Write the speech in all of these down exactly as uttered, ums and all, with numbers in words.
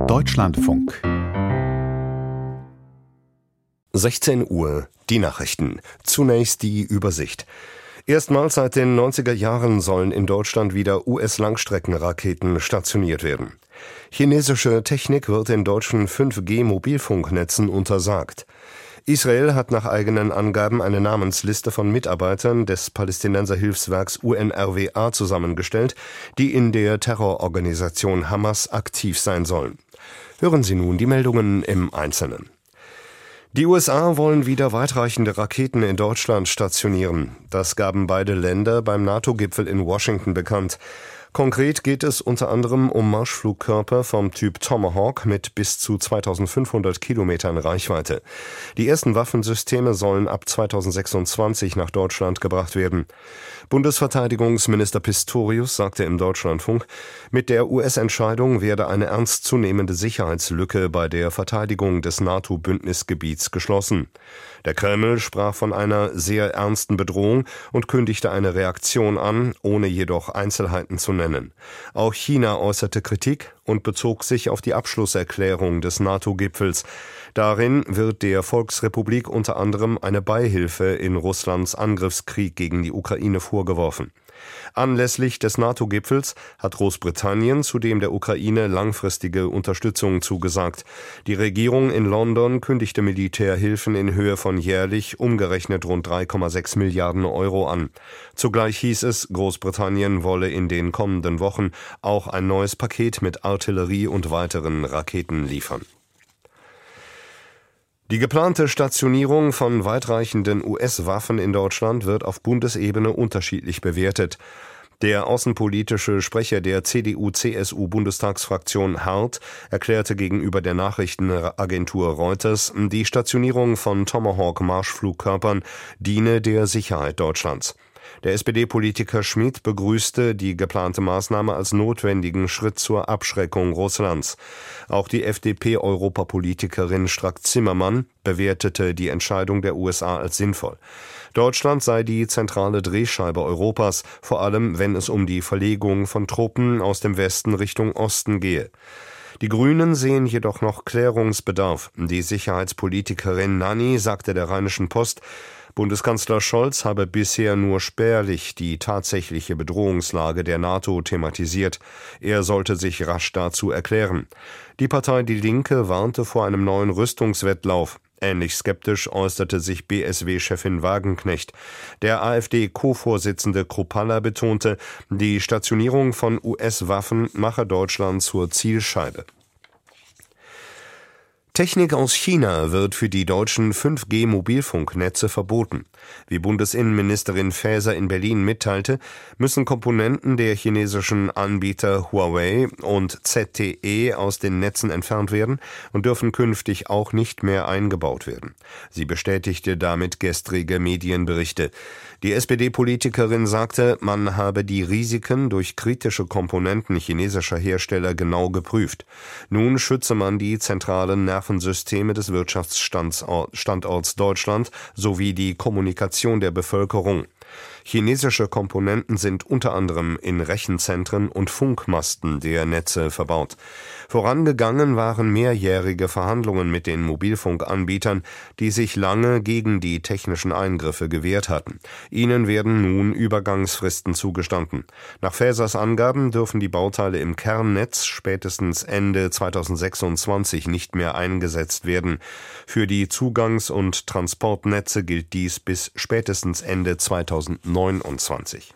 Deutschlandfunk. sechzehn Uhr, die Nachrichten. Zunächst die Übersicht. Erstmals seit den neunziger Jahren sollen in Deutschland wieder U S-Langstreckenraketen stationiert werden. Chinesische Technik wird in deutschen fünf G Mobilfunknetzen untersagt. Israel hat nach eigenen Angaben eine Namensliste von Mitarbeitern des Palästinenserhilfswerks U N R W A zusammengestellt, die in der Terrororganisation Hamas aktiv sein sollen. Hören Sie nun die Meldungen im Einzelnen. Die U S A wollen wieder weitreichende Raketen in Deutschland stationieren. Das gaben beide Länder beim NATO-Gipfel in Washington bekannt. Konkret geht es unter anderem um Marschflugkörper vom Typ Tomahawk mit bis zu zweitausendfünfhundert Kilometern Reichweite. Die ersten Waffensysteme sollen ab zweitausendsechsundzwanzig nach Deutschland gebracht werden. Bundesverteidigungsminister Pistorius sagte im Deutschlandfunk, mit der U S-Entscheidung werde eine ernstzunehmende Sicherheitslücke bei der Verteidigung des NATO-Bündnisgebiets geschlossen. Der Kreml sprach von einer sehr ernsten Bedrohung und kündigte eine Reaktion an, ohne jedoch Einzelheiten zu nennen. Auch China äußerte Kritik und bezog sich auf die Abschlusserklärung des NATO-Gipfels. Darin wird der Volksrepublik unter anderem eine Beihilfe in Russlands Angriffskrieg gegen die Ukraine vorgeworfen. Anlässlich des NATO-Gipfels hat Großbritannien zudem der Ukraine langfristige Unterstützung zugesagt. Die Regierung in London kündigte Militärhilfen in Höhe von jährlich umgerechnet rund drei Komma sechs Milliarden Euro an. Zugleich hieß es, Großbritannien wolle in den kommenden Wochen auch ein neues Paket mit Artillerie und weiteren Raketen liefern. Die geplante Stationierung von weitreichenden U S-Waffen in Deutschland wird auf Bundesebene unterschiedlich bewertet. Der außenpolitische Sprecher der C D U C S U-Bundestagsfraktion Hart erklärte gegenüber der Nachrichtenagentur Reuters, die Stationierung von Tomahawk-Marschflugkörpern diene der Sicherheit Deutschlands. Der S P D-Politiker Schmid begrüßte die geplante Maßnahme als notwendigen Schritt zur Abschreckung Russlands. Auch die F D P-Europapolitikerin Strack-Zimmermann bewertete die Entscheidung der U S A als sinnvoll. Deutschland sei die zentrale Drehscheibe Europas, vor allem wenn es um die Verlegung von Truppen aus dem Westen Richtung Osten gehe. Die Grünen sehen jedoch noch Klärungsbedarf. Die Sicherheitspolitikerin Nanni sagte der Rheinischen Post, Bundeskanzler Scholz habe bisher nur spärlich die tatsächliche Bedrohungslage der NATO thematisiert. Er sollte sich rasch dazu erklären. Die Partei Die Linke warnte vor einem neuen Rüstungswettlauf. Ähnlich skeptisch äußerte sich B S W-Chefin Wagenknecht. Der A f D-Co-Vorsitzende Kruppalla betonte, die Stationierung von U S-Waffen mache Deutschland zur Zielscheibe. Technik aus China wird für die deutschen fünf G Mobilfunknetze verboten. Wie Bundesinnenministerin Faeser in Berlin mitteilte, müssen Komponenten der chinesischen Anbieter Huawei und Z T E aus den Netzen entfernt werden und dürfen künftig auch nicht mehr eingebaut werden. Sie bestätigte damit gestrige Medienberichte. Die S P D-Politikerin sagte, man habe die Risiken durch kritische Komponenten chinesischer Hersteller genau geprüft. Nun schütze man die zentralen Nervensysteme des Wirtschaftsstandorts Deutschland sowie die Kommunikation der Bevölkerung. Chinesische Komponenten sind unter anderem in Rechenzentren und Funkmasten der Netze verbaut. Vorangegangen waren mehrjährige Verhandlungen mit den Mobilfunkanbietern, die sich lange gegen die technischen Eingriffe gewehrt hatten. Ihnen werden nun Übergangsfristen zugestanden. Nach Faesers Angaben dürfen die Bauteile im Kernnetz spätestens Ende zweitausendsechsundzwanzig nicht mehr eingesetzt werden. Für die Zugangs- und Transportnetze gilt dies bis spätestens Ende zweitausendneunundzwanzig.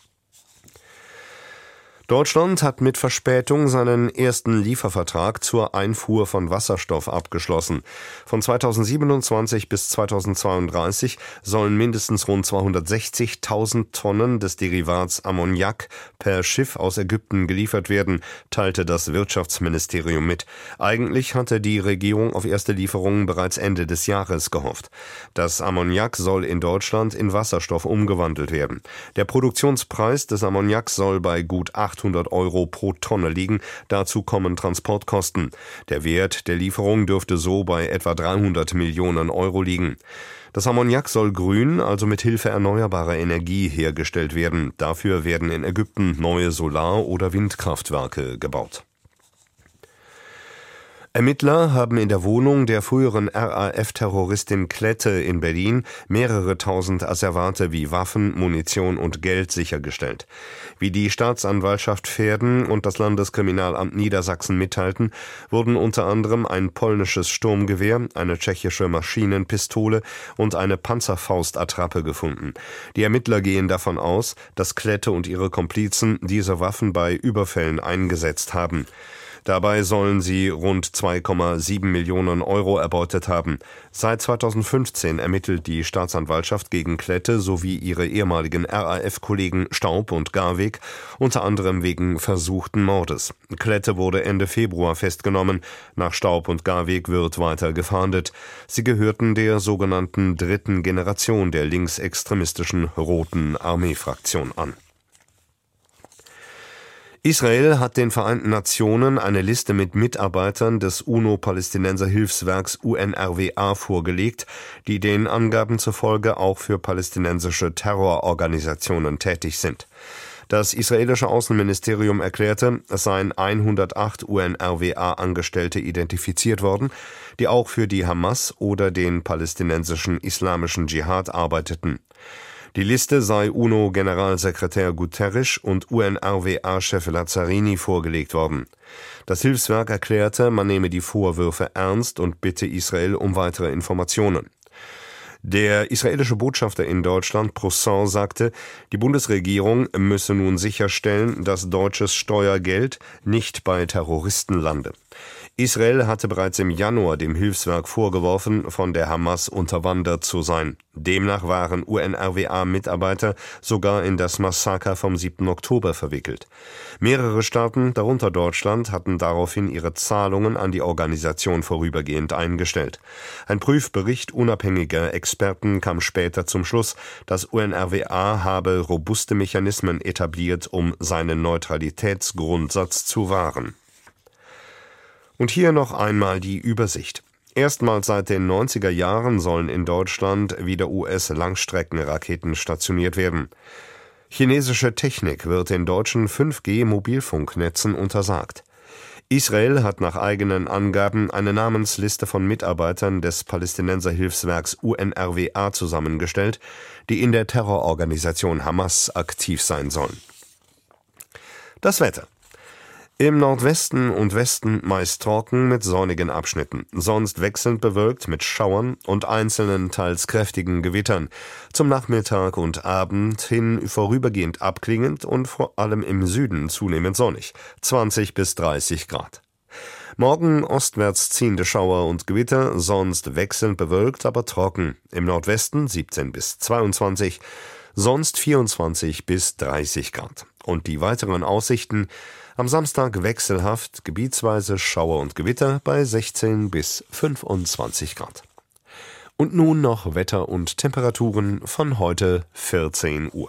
Deutschland hat mit Verspätung seinen ersten Liefervertrag zur Einfuhr von Wasserstoff abgeschlossen. Von zweitausendsiebenundzwanzig bis zweitausendzweiunddreißig sollen mindestens rund zweihundertsechzigtausend Tonnen des Derivats Ammoniak per Schiff aus Ägypten geliefert werden, teilte das Wirtschaftsministerium mit. Eigentlich hatte die Regierung auf erste Lieferungen bereits Ende des Jahres gehofft. Das Ammoniak soll in Deutschland in Wasserstoff umgewandelt werden. Der Produktionspreis des Ammoniaks soll bei gut achthundert Euro pro Tonne liegen. Dazu kommen Transportkosten. Der Wert der Lieferung dürfte so bei etwa dreihundert Millionen Euro liegen. Das Ammoniak soll grün, also mit Hilfe erneuerbarer Energie hergestellt werden. Dafür werden in Ägypten neue Solar- oder Windkraftwerke gebaut. Ermittler haben in der Wohnung der früheren R A F-Terroristin Klette in Berlin mehrere tausend Asservate wie Waffen, Munition und Geld sichergestellt. Wie die Staatsanwaltschaft Verden und das Landeskriminalamt Niedersachsen mitteilten, wurden unter anderem ein polnisches Sturmgewehr, eine tschechische Maschinenpistole und eine Panzerfaustattrappe gefunden. Die Ermittler gehen davon aus, dass Klette und ihre Komplizen diese Waffen bei Überfällen eingesetzt haben. Dabei sollen sie rund zwei Komma sieben Millionen Euro erbeutet haben. Seit zweitausendfünfzehn ermittelt die Staatsanwaltschaft gegen Klette sowie ihre ehemaligen R A F-Kollegen Staub und Garweg, unter anderem wegen versuchten Mordes. Klette wurde Ende Februar festgenommen. Nach Staub und Garweg wird weiter gefahndet. Sie gehörten der sogenannten dritten Generation der linksextremistischen Roten Armee-Fraktion an. Israel hat den Vereinten Nationen eine Liste mit Mitarbeitern des UNO-Palästinenser-Hilfswerks U N R W A vorgelegt, die den Angaben zufolge auch für palästinensische Terrororganisationen tätig sind. Das israelische Außenministerium erklärte, es seien hundertacht U N R W A-Angestellte identifiziert worden, die auch für die Hamas oder den palästinensischen Islamischen Dschihad arbeiteten. Die Liste sei UNO-Generalsekretär Guterres und U N R W A-Chef Lazzarini vorgelegt worden. Das Hilfswerk erklärte, man nehme die Vorwürfe ernst und bitte Israel um weitere Informationen. Der israelische Botschafter in Deutschland, Proussin, sagte, die Bundesregierung müsse nun sicherstellen, dass deutsches Steuergeld nicht bei Terroristen lande. Israel hatte bereits im Januar dem Hilfswerk vorgeworfen, von der Hamas unterwandert zu sein. Demnach waren U N R W A-Mitarbeiter sogar in das Massaker vom siebten Oktober verwickelt. Mehrere Staaten, darunter Deutschland, hatten daraufhin ihre Zahlungen an die Organisation vorübergehend eingestellt. Ein Prüfbericht unabhängiger Experten kam später zum Schluss, dass U N R W A habe robuste Mechanismen etabliert, um seinen Neutralitätsgrundsatz zu wahren. Und hier noch einmal die Übersicht. Erstmals seit den neunziger Jahren sollen in Deutschland wieder U S-Langstreckenraketen stationiert werden. Chinesische Technik wird in deutschen fünf G Mobilfunknetzen untersagt. Israel hat nach eigenen Angaben eine Namensliste von Mitarbeitern des Palästinenser-Hilfswerks U N R W A zusammengestellt, die in der Terrororganisation Hamas aktiv sein sollen. Das Wetter. Im Nordwesten und Westen meist trocken mit sonnigen Abschnitten, sonst wechselnd bewölkt mit Schauern und einzelnen teils kräftigen Gewittern. Zum Nachmittag und Abend hin vorübergehend abklingend und vor allem im Süden zunehmend sonnig, zwanzig bis dreißig Grad. Morgen ostwärts ziehende Schauer und Gewitter, sonst wechselnd bewölkt, aber trocken. Im Nordwesten siebzehn bis zweiundzwanzig, sonst vierundzwanzig bis dreißig Grad. Und die weiteren Aussichten: am Samstag wechselhaft, gebietsweise Schauer und Gewitter bei sechzehn bis fünfundzwanzig Grad. Und nun noch Wetter und Temperaturen von heute vierzehn Uhr.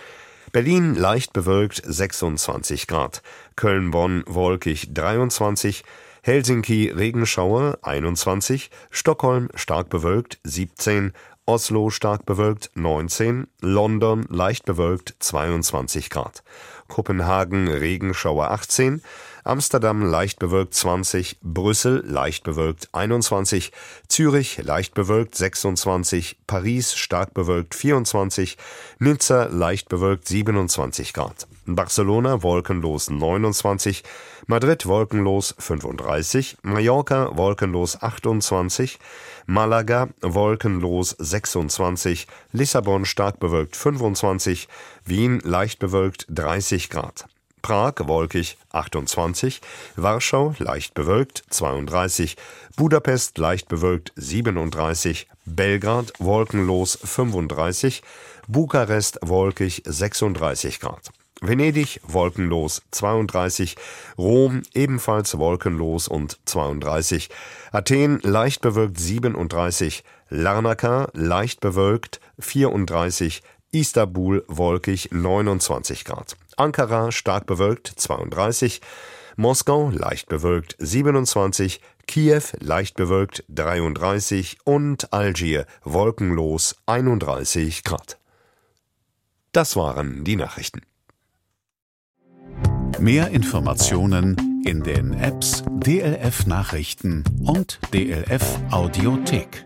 Berlin leicht bewölkt sechsundzwanzig Grad, Köln-Bonn wolkig dreiundzwanzig, Helsinki Regenschauer einundzwanzig, Stockholm stark bewölkt siebzehn, Oslo stark bewölkt neunzehn, London leicht bewölkt zweiundzwanzig Grad. Kopenhagen Regenschauer achtzehn, Amsterdam leicht bewölkt zwanzig, Brüssel leicht bewölkt einundzwanzig, Zürich leicht bewölkt sechsundzwanzig, Paris stark bewölkt vierundzwanzig, Nizza leicht bewölkt siebenundzwanzig Grad, Barcelona wolkenlos neunundzwanzig, Madrid wolkenlos fünfunddreißig, Mallorca wolkenlos achtundzwanzig, Malaga wolkenlos sechsundzwanzig, Lissabon stark bewölkt fünfundzwanzig, Wien leicht bewölkt dreißig Grad, Prag wolkig achtundzwanzig, Warschau leicht bewölkt zweiunddreißig, Budapest leicht bewölkt siebenunddreißig, Belgrad wolkenlos fünfunddreißig, Bukarest wolkig sechsunddreißig Grad. Venedig wolkenlos zweiunddreißig, Rom ebenfalls wolkenlos und zweiunddreißig, Athen leicht bewölkt siebenunddreißig, Larnaca leicht bewölkt vierunddreißig, Istanbul wolkig neunundzwanzig Grad, Ankara stark bewölkt zweiunddreißig, Moskau leicht bewölkt siebenundzwanzig, Kiew leicht bewölkt dreiunddreißig und Algier wolkenlos einunddreißig Grad. Das waren die Nachrichten. Mehr Informationen In den Apps D L F Nachrichten und D L F Audiothek.